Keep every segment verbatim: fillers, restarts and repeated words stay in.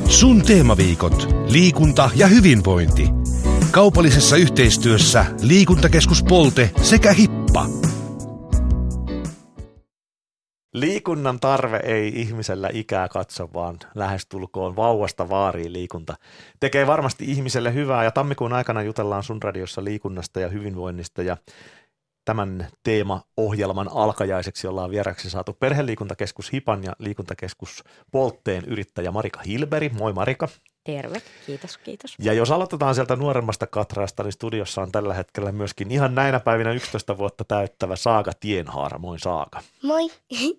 Sun teemaviikot, liikunta ja hyvinvointi. Kaupallisessa yhteistyössä Liikuntakeskus Polte sekä Hippa. Liikunnan tarve ei ihmisellä ikää katso, vaan lähestulkoon vauvasta vaariin liikunta tekee varmasti ihmiselle hyvää. Ja tammikuun aikana jutellaan Sun Radiossa liikunnasta ja hyvinvoinnista ja tämän teema-ohjelman alkajaiseksi ollaan vieraksi saatu Perheliikuntakeskus Hipan ja Liikuntakeskus Poltteen yrittäjä Marika Hilberi. Moi Marika. Terve, kiitos, kiitos. Ja jos aloitetaan sieltä nuoremmasta katraasta, niin studiossa on tällä hetkellä myöskin ihan näinä päivinä yksitoista vuotta täyttävä Saaga Tienhaara. Moi Saaga. Moi.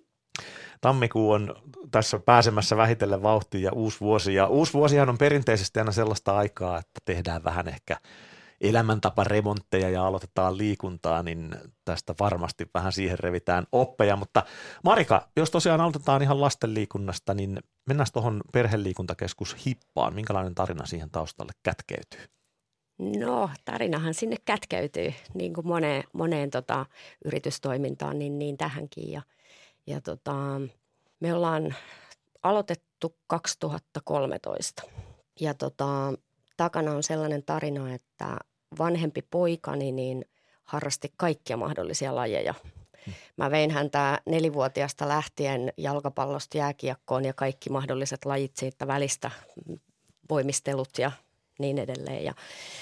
Tammikuu on tässä pääsemässä vähitellen vauhtiin ja uusi vuosi. Ja uusi vuosihan on perinteisesti aina sellaista aikaa, että tehdään vähän ehkä elämäntaparemontteja ja aloitetaan liikuntaa, niin tästä varmasti vähän siihen revitään oppeja. Mutta Marika, jos tosiaan aloitetaan ihan lasten liikunnasta, niin mennään tuohon Perheliikuntakeskus Hippaan. Minkälainen tarina siihen taustalle kätkeytyy? No, tarinahan sinne kätkeytyy, niin kuin moneen, moneen tota, yritystoimintaan, niin, niin tähänkin. Ja, ja tota, me ollaan aloitettu kaksituhattakolmetoista ja tota, takana on sellainen tarina, että vanhempi poikani niin harrasti kaikkia mahdollisia lajeja. Mä vein häntä nelivuotiaasta lähtien jalkapallosta jääkiekkoon ja kaikki mahdolliset lajit siitä välistä, voimistelut ja niin edelleen. Ja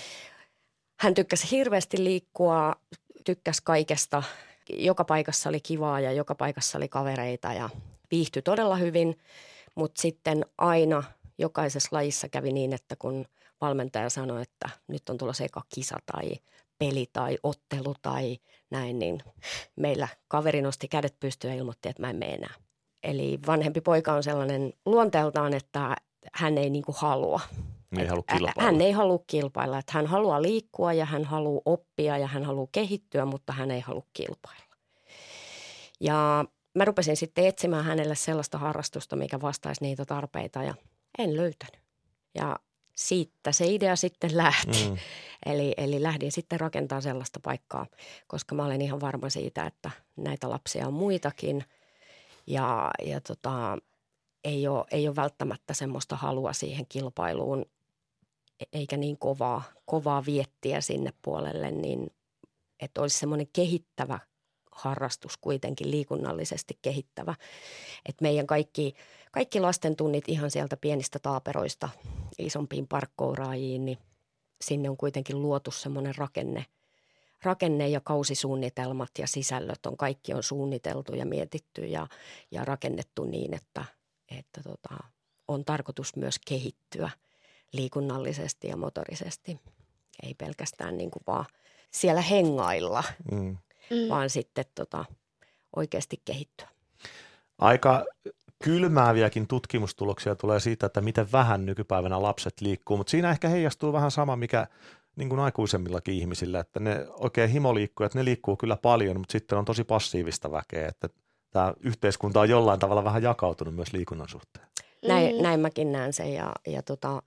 hän tykkäsi hirveästi liikkua, tykkäsi kaikesta. Joka paikassa oli kivaa ja joka paikassa oli kavereita ja viihtyi todella hyvin, mutta sitten aina jokaisessa lajissa kävi niin, että kun valmentaja sanoi, että nyt on tulossa eka kisa tai peli tai ottelu tai näin, niin meillä kaveri nosti kädet pystyyn ja ilmoitti, että mä en mene enää. Eli vanhempi poika on sellainen luonteeltaan, että hän ei niinku halua. Ei halua kilpailla. Hän ei halua kilpailla, että hän haluaa liikkua ja hän haluaa oppia ja hän haluaa kehittyä, mutta hän ei halua kilpailla. Ja mä rupesin sitten etsimään hänelle sellaista harrastusta, mikä vastaisi niitä tarpeita ja en löytänyt. Ja siitä se idea sitten lähti. Mm. Eli, eli lähdin sitten rakentamaan sellaista paikkaa, koska mä olen ihan varma siitä, että näitä lapsia on muitakin ja, ja tota, ei ole, ei ole välttämättä semmoista halua siihen kilpailuun eikä niin kovaa, kovaa viettiä sinne puolelle, niin että olisi semmoinen kehittävä harrastus kuitenkin, liikunnallisesti kehittävä. Että meidän kaikki, kaikki lasten tunnit ihan sieltä pienistä taaperoista isompiin parkkouraajiin, niin sinne on kuitenkin luotu semmoinen rakenne, rakenne ja kausisuunnitelmat ja sisällöt on, kaikki on suunniteltu ja mietitty ja, ja rakennettu niin, että, että tota, on tarkoitus myös kehittyä liikunnallisesti ja motorisesti. Ei pelkästään niin kuin vaan siellä hengailla, mm. vaan sitten tota, oikeasti kehittyä. Aika kylmääviäkin tutkimustuloksia tulee siitä, että miten vähän nykypäivänä lapset liikkuu, mutta siinä ehkä heijastuu vähän sama, mikä niin kuin aikuisemmillakin ihmisillä, että ne oikein himoliikkujat, ne liikkuu kyllä paljon, mutta sitten on tosi passiivista väkeä, että tämä yhteiskunta on jollain tavalla vähän jakautunut myös liikunnan suhteen. Näin, näin mäkin näen sen ja, ja tota,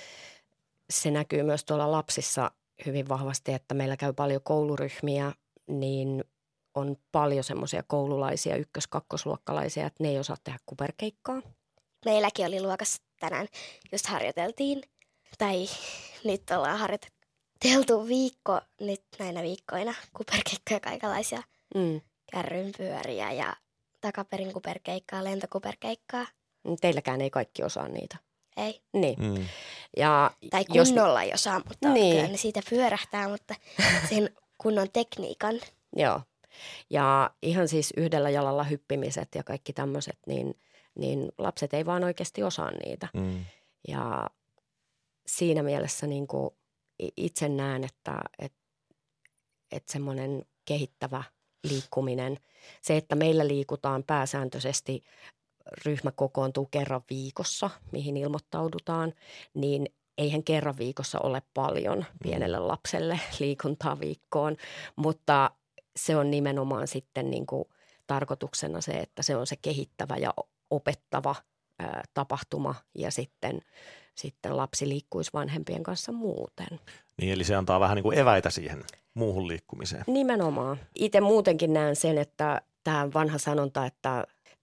se näkyy myös tuolla lapsissa hyvin vahvasti, että meillä käy paljon kouluryhmiä, niin on paljon semmoisia koululaisia, ykkös-, kakkosluokkalaisia, että ne ei osaa tehdä kuperkeikkaa. Meilläkin oli luokassa tänään, just harjoiteltiin, tai nyt ollaan harjoiteltu viikko nyt näinä viikkoina kuperkeikkoja kaikenlaisia, mm. kärrynpyöriä ja takaperin kuperkeikkaa, lentokuperkeikkaa. Teilläkään ei kaikki osaa niitä. Ei. Niin. Mm. Ja tai kunnolla jos... ei osaa, mutta niin. kyllä ne siitä pyörähtää, mutta sen kunnon tekniikan. Joo. Ja ihan siis yhdellä jalalla hyppimiset ja kaikki tämmöiset, niin, niin lapset ei vaan oikeasti osaa niitä. Mm. Ja siinä mielessä niin kuin itse näen, että, että, että semmoinen kehittävä liikkuminen, se, että meillä liikutaan pääsääntöisesti, ryhmä kokoontuu kerran viikossa, mihin ilmoittaudutaan, niin eihän kerran viikossa ole paljon pienelle lapselle liikuntaa viikkoon, mutta se on nimenomaan sitten niin kuin tarkoituksena se, että se on se kehittävä ja opettava ää, tapahtuma ja sitten, sitten lapsi liikkuisi vanhempien kanssa muuten. Niin, eli se antaa vähän niin kuin eväitä siihen muuhun liikkumiseen. Nimenomaan. Itse muutenkin näen sen, että tämä vanha sanonta, että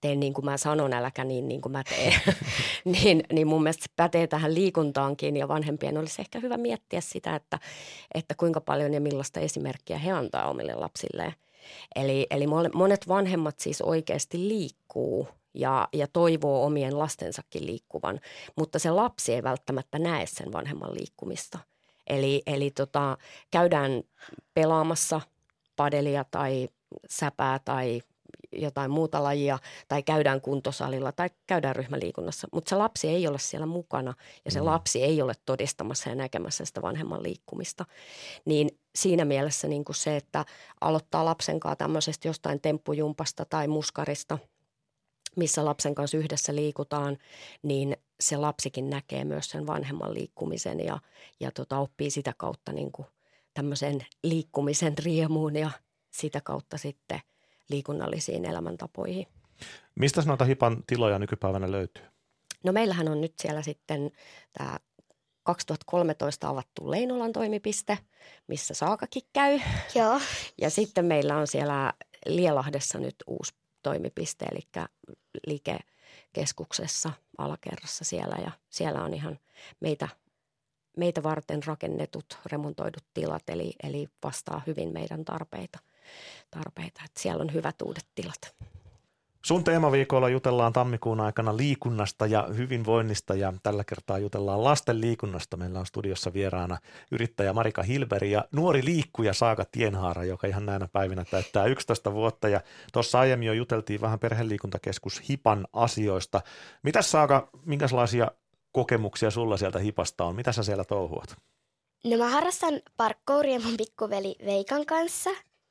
teen niin kuin mä sanon, äläkä niin, niin kuin mä teen, niin, niin mun mielestä se pätee tähän liikuntaankin ja vanhempien olisi ehkä hyvä miettiä sitä, että, että kuinka paljon ja millaista esimerkkiä he antaa omille lapsilleen. Eli, eli monet vanhemmat siis oikeasti liikkuu ja, ja toivoo omien lastensakin liikkuvan, mutta se lapsi ei välttämättä näe sen vanhemman liikkumista. Eli, eli tota, käydään pelaamassa padelia tai säpää tai jotain muuta lajia tai käydään kuntosalilla tai käydään ryhmäliikunnassa, mutta se lapsi ei ole siellä mukana ja se mm. lapsi ei ole todistamassa ja näkemässä sitä vanhemman liikkumista. Niin siinä mielessä niin kuin se, että aloittaa lapsen kanssa tämmöisestä jostain temppujumpasta tai muskarista, missä lapsen kanssa yhdessä liikutaan, niin se lapsikin näkee myös sen vanhemman liikkumisen ja, ja tota, oppii sitä kautta niin kuin tämmöisen liikkumisen riemuun ja sitä kautta sitten liikunnallisiin elämäntapoihin. Mistä noita hipan tiloja nykypäivänä löytyy? No meillähän on nyt siellä sitten tämä kaksituhattakolmetoista avattu Leinolan toimipiste, missä Saakakin käy. Joo. Ja sitten meillä on siellä Lielahdessa nyt uusi toimipiste, eli liikekeskuksessa alakerrassa siellä. Ja siellä on ihan meitä, meitä varten rakennetut, remontoidut tilat, eli, eli vastaa hyvin meidän tarpeita. tarpeita. Että siellä on hyvät uudet tilat. Sun teemaviikolla jutellaan tammikuun aikana liikunnasta ja hyvinvoinnista ja tällä kertaa jutellaan lasten liikunnasta. Meillä on studiossa vieraana yrittäjä Marika Hilberi ja nuori liikkuja Saaka Tienhaara, joka ihan näinä päivinä täyttää yksitoista vuotta. Ja tuossa aiemmin jo juteltiin vähän perheliikuntakeskus Hipan asioista. Mitäs Saaka, minkälaisia kokemuksia sulla sieltä Hipasta on? Mitä sä siellä touhuat? No mä harrastan parkouria mun pikkuveli Veikan kanssa.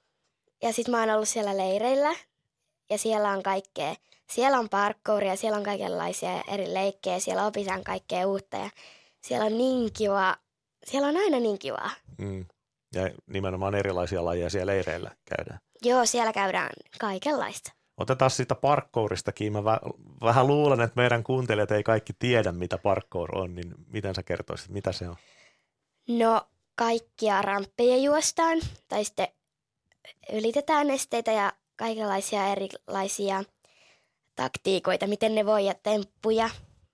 Ja sit mä oon ollut siellä leireillä ja siellä on kaikkea. Siellä on parkouria, siellä on kaikenlaisia eri leikkejä, siellä opitaan kaikkea uutta ja siellä on niin kiva, siellä on aina niin kivaa. Mm. Ja nimenomaan erilaisia lajeja siellä leireillä käydään. Joo, siellä käydään kaikenlaista. Otetaan siitä parkouristakin. Mä vä- vähän luulen, että meidän kuuntelijat ei kaikki tiedä, mitä parkour on, niin miten sä kertoisit, mitä se on? No kaikkia ramppeja juostaan tai sitten ylitetään esteitä ja kaikenlaisia erilaisia taktiikoita, miten ne voi ja temppuja.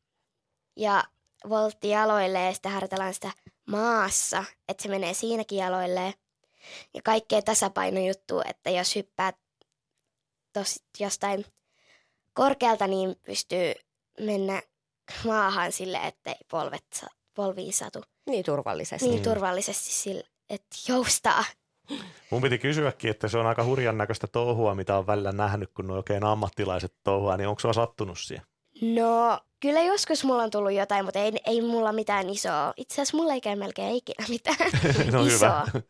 Ja voltti jaloilleen ja sitten harjoitellaan sitä maassa, että se menee siinäkin jaloilleen. Ja kaikkea tasapainojuttua, että jos hyppää tos, jostain korkealta, niin pystyy mennä maahan sille, ettei polvet, polviin satu. Niin turvallisesti. Niin turvallisesti sille, että joustaa. Mun piti kysyäkin, että se on aika hurjan näköistä touhua, mitä on välillä nähnyt, kun ne oikein ammattilaiset touhua, niin onko sua sattunut siihen? No, kyllä joskus mulla on tullut jotain, mutta ei, ei mulla mitään isoa. Itse asiassa mulla ei käy melkein ikinä mitään no isoa. Hyvä.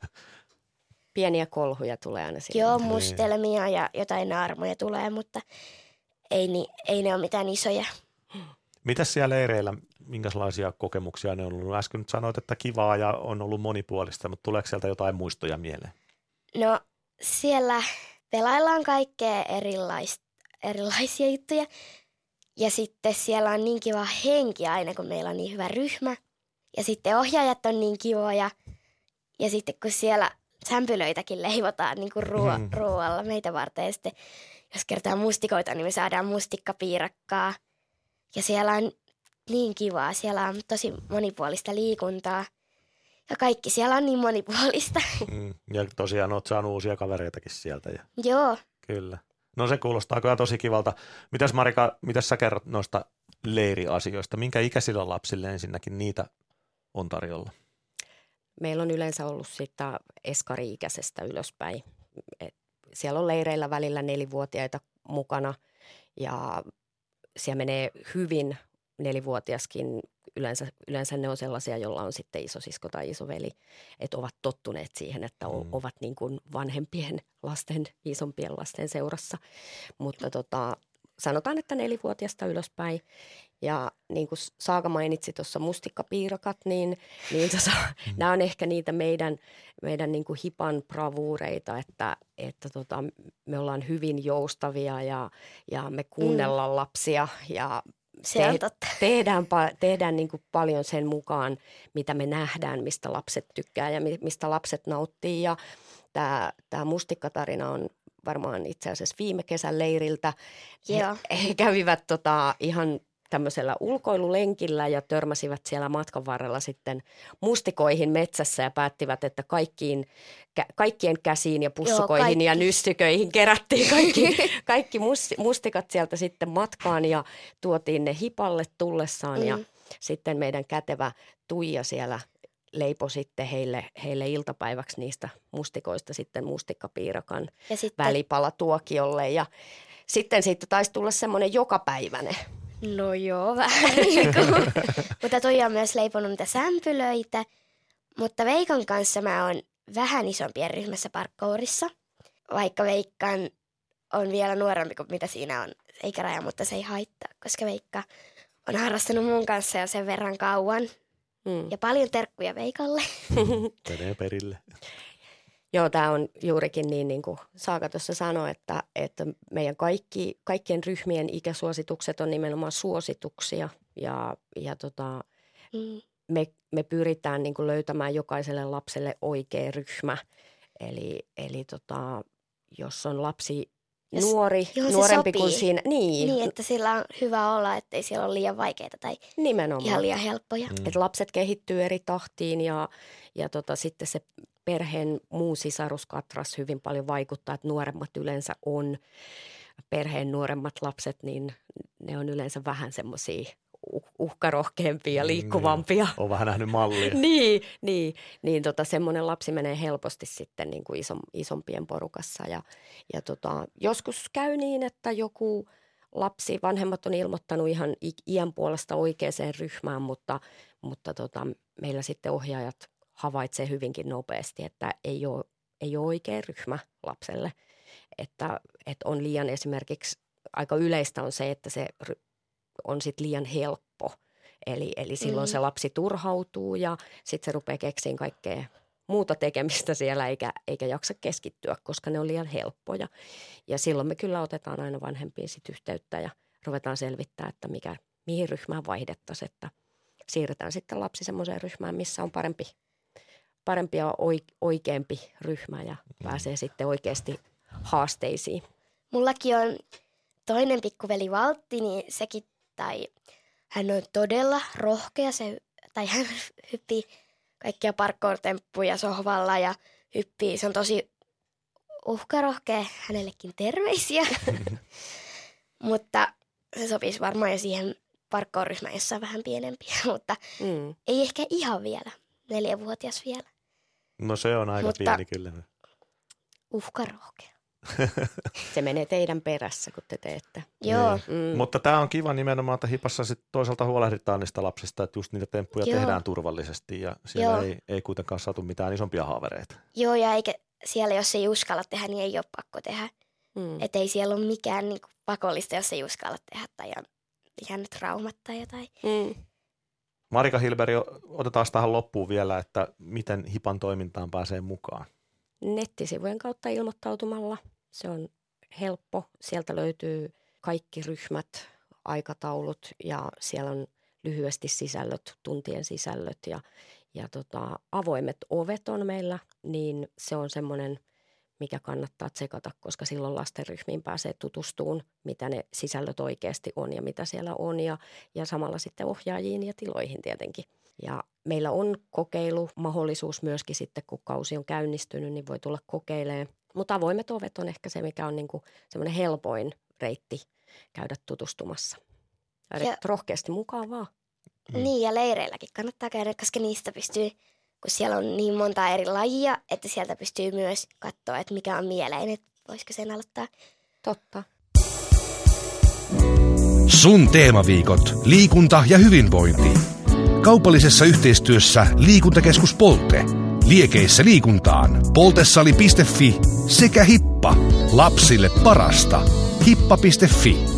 Pieniä kolhuja tulee aina siihen. Joo, mustelmia ja jotain naarmuja tulee, mutta ei, ni, ei ne ole mitään isoja. Mitäs siellä leireillä, minkälaisia kokemuksia ne on ollut? Äsken nyt sanoit, että kivaa ja on ollut monipuolista, mutta tuleeko sieltä jotain muistoja mieleen? No, siellä pelaillaan kaikkea erilaista, erilaisia juttuja. Ja sitten siellä on niin kiva henki aina, kun meillä on niin hyvä ryhmä. Ja sitten ohjaajat on niin kivoja. Ja sitten kun siellä sämpylöitäkin leivotaan niin kuin ruo- mm. ruoalla meitä varten. Ja sitten jos kertaa mustikoita, niin me saadaan mustikkapiirakkaa. Ja siellä on niin kivaa. Siellä on tosi monipuolista liikuntaa. Ja kaikki siellä on niin monipuolista. Mm. Ja tosiaan oot saanut uusia kavereitakin sieltä. Ja... Joo. Kyllä. No se kuulostaa kyllä tosi kivalta. Mitäs Marika, mitäs sä kerrot noista leiriasioista? Minkä ikäisillä lapsille ensinnäkin niitä on tarjolla? Meillä on yleensä ollut sitä eskari-ikäisestä ylöspäin. Et siellä on leireillä välillä nelivuotiaita mukana ja siellä menee hyvin nelivuotiaskin. Yleensä, yleensä ne on sellaisia, joilla on sitten isosisko tai isoveli, että ovat tottuneet siihen, että mm. ovat niin kuin vanhempien lasten, isompien lasten seurassa. Mutta tota, sanotaan, että nelivuotiasta ylöspäin. Ja niin kuin Saaka mainitsi tuossa mustikkapiirakat, niin, niin tota, mm. nämä on ehkä niitä meidän, meidän niin kuin hipan bravuureita, että, että tota, me ollaan hyvin joustavia ja, ja me kuunnellaan mm. lapsia ja Se on totta. Tehdään, tehdään niin kuin paljon sen mukaan, mitä me nähdään, mistä lapset tykkää ja mistä lapset nauttii. Ja tämä, tämä mustikkatarina on varmaan itse asiassa viime kesän leiriltä. Joo. He, he kävivät tota, ihan tämmöisellä ulkoilulenkillä ja törmäsivät siellä matkan varrella sitten mustikoihin metsässä ja päättivät, että kaikkiin, kä, kaikkien käsiin ja pussukoihin Joo, ja nystyköihin kerättiin kaikki, kaikki mustikat sieltä sitten matkaan ja tuotiin ne hipalle tullessaan mm. ja sitten meidän kätevä Tuija siellä leipoi sitten heille, heille iltapäiväksi niistä mustikoista sitten mustikkapiirakan sitten välipalatuokiolle ja sitten siitä taisi tulla semmoinen jokapäiväinen. No joo, vähän niin kuin. Mutta Tuija on myös leiponut niitä sämpylöitä, mutta Veikon kanssa mä oon vähän isompien ryhmässä parkourissa, vaikka Veikkan on vielä nuorempi kuin mitä siinä on ikäraja, mutta se ei haittaa, koska Veikka on harrastanut mun kanssa jo sen verran kauan. Mm. Ja paljon terkkuja Veikalle. Menee perille. Joo, tämä on juurikin niin, niin kuin Saaka tuossa sanoi, että, että meidän kaikki, kaikkien ryhmien ikäsuositukset on nimenomaan suosituksia ja, ja tota, mm. me, me pyritään niin kuin löytämään jokaiselle lapselle oikea ryhmä. Eli, eli tota, jos on lapsi jos, nuori, nuorempi kuin siinä. Niin. niin, että sillä on hyvä olla, ettei siellä ole liian vaikeita tai nimenomaan. Ihan liian helppoja. Mm. Että lapset kehittyy eri tahtiin ja, ja tota, sitten se perheen muu sisaruskatras hyvin paljon vaikuttaa, että nuoremmat yleensä on, perheen nuoremmat lapset, niin ne on yleensä vähän semmoisia uhkarohkeampia ja liikkuvampia. Mm, on vähän nähnyt mallia. niin, niin, niin tota, semmoinen lapsi menee helposti sitten niin kuin isom, isompien porukassa ja, ja tota, joskus käy niin, että joku lapsi, vanhemmat on ilmoittanut ihan iän puolesta oikeaan ryhmään, mutta, mutta tota, meillä sitten ohjaajat havaitsee hyvinkin nopeasti, että ei ole, ei ole oikea ryhmä lapselle. Että, että on liian esimerkiksi, aika yleistä on se, että se on sitten liian helppo. Eli, eli silloin mm. se lapsi turhautuu ja sitten se rupeaa keksiin kaikkea muuta tekemistä siellä eikä, eikä jaksa keskittyä, koska ne on liian helppoja. Ja silloin me kyllä otetaan aina vanhempiin sit yhteyttä ja ruvetaan selvittää, että mikä, mihin ryhmään vaihdettaisiin, että siirretään sitten lapsi semmoiseen ryhmään, missä on parempi parempi ja oikeampi ryhmä ja pääsee sitten oikeasti haasteisiin. Mullakin on toinen pikkuveli Valtti, niin sekin, tai hän on todella rohkea, se, tai hän hyppii kaikkia parkour-temppuja sohvalla ja hyppii, se on tosi uhkarohkea, hänellekin terveisiä, mutta se sopisi varmaan jo siihen parkour-ryhmään, jossa on vähän pienempiä, mutta mm. ei ehkä ihan vielä, neljävuotias vielä. No se on aika mutta pieni kyllä. Uhkarohkea. Se menee teidän perässä, kun te teette. Joo. Mm. Mutta tämä on kiva nimenomaan, että Hipassa sit toisaalta huolehditaan niistä lapsista, että just niitä temppuja Joo. tehdään turvallisesti ja siellä ei, ei kuitenkaan saatu mitään isompia haavereita. Joo, ja eikä siellä, jos ei uskalla tehdä, niin ei ole pakko tehdä. Mm. Että ei siellä ole mikään niin kuin pakollista, jos ei uskalla tehdä tai on ihan traumat tai jotain. Mm. Marika Hilberi, otetaan tähän loppuun vielä, että miten Hipan toimintaan pääsee mukaan? Nettisivujen kautta ilmoittautumalla. Se on helppo. Sieltä löytyy kaikki ryhmät, aikataulut ja siellä on lyhyesti sisällöt, tuntien sisällöt ja, ja tota, avoimet ovet on meillä, niin se on semmoinen, mikä kannattaa tsekata, koska silloin lastenryhmiin pääsee tutustumaan, mitä ne sisällöt oikeasti on ja mitä siellä on ja, ja samalla sitten ohjaajiin ja tiloihin tietenkin. Ja meillä on kokeilumahdollisuus myöskin sitten, kun kausi on käynnistynyt, niin voi tulla kokeilemaan. Mutta avoimet ovet on ehkä se, mikä on niinku semmoinen helpoin reitti käydä tutustumassa. Ja rohkeasti mukaan vaan. Mm. Niin ja leireilläkin kannattaa käydä, koska niistä pystyy, kun siellä on niin monta eri lajia, että sieltä pystyy myös katsoa, että mikä on mieleen, että voisiko sen aloittaa. Totta. Sun teemaviikot, liikunta ja hyvinvointi. Kaupallisessa yhteistyössä Liikuntakeskus Polte, liekeissä liikuntaan, poltesali piste fi sekä Hippa, lapsille parasta, hippa piste fi.